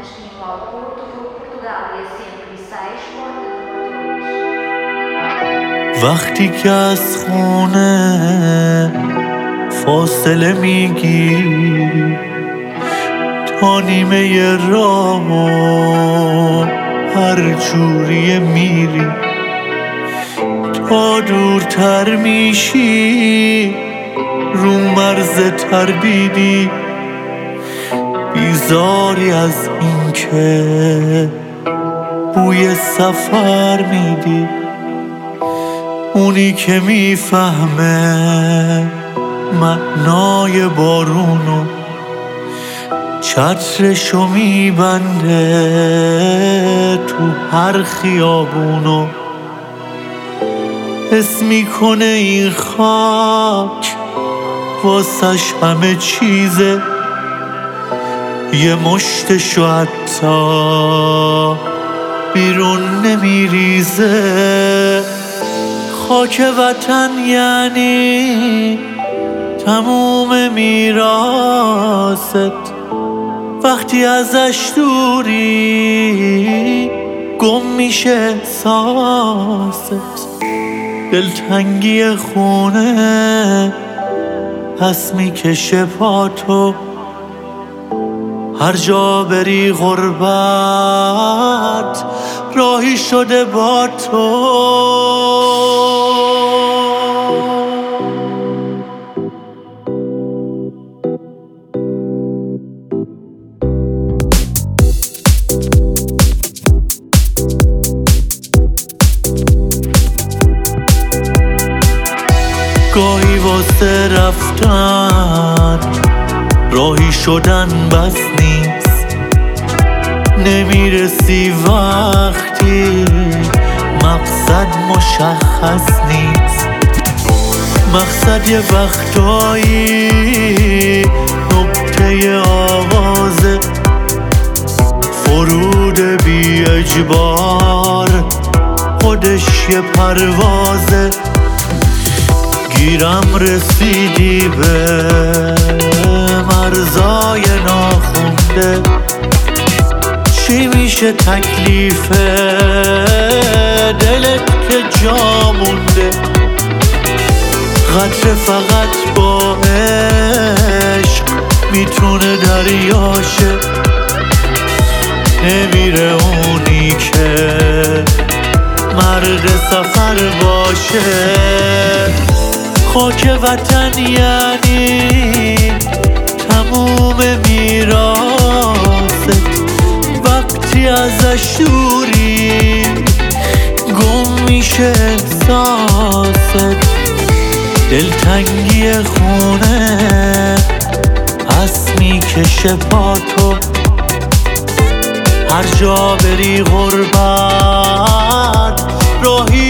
destino ao Porto, voo Portugália 106, porta número 2. وقتی که از خونه فاصله میگیری تا نیمه راه هر جوری میری، تا دورتر میشی رو مرز تردیدی، بیزاری از این که بوی سفر میدی. اونی که میفهمه معنای بارونو چترشو میبنده تو هر خیابونو، حس میکنه این خاک واسش همه چیزه، یه مشتشو حتی بیرون نمیریزه. خاک وطن یعنی تموم میراثت، وقتی ازش دوری گم میشه احساست. دلتنگی خونه پس میکشه پاتو، هر جا بری غربت راهی شده با تو. گاهی واسه رفتن راهی شدن بس نیست، نمیرسی وقتی مقصد مشخص نیست. مقصد یه وقتایی نقطه آغازه، فرود بی اجبار خودش یه پروازه. گیرم رسیدی به مرزای ناخونده، چی میشه تکلیف دلت که جا مونده؟ قطره فقط با عشق میتونه دریاشه، نمیره اونی که مرد سفر باشه. خاک وطن یعنی تموم میراثت، وقتی ازش دوری گم میشه احساست. دلتنگی خونه پس میکشه پاتو، هر جا بری غربت راهی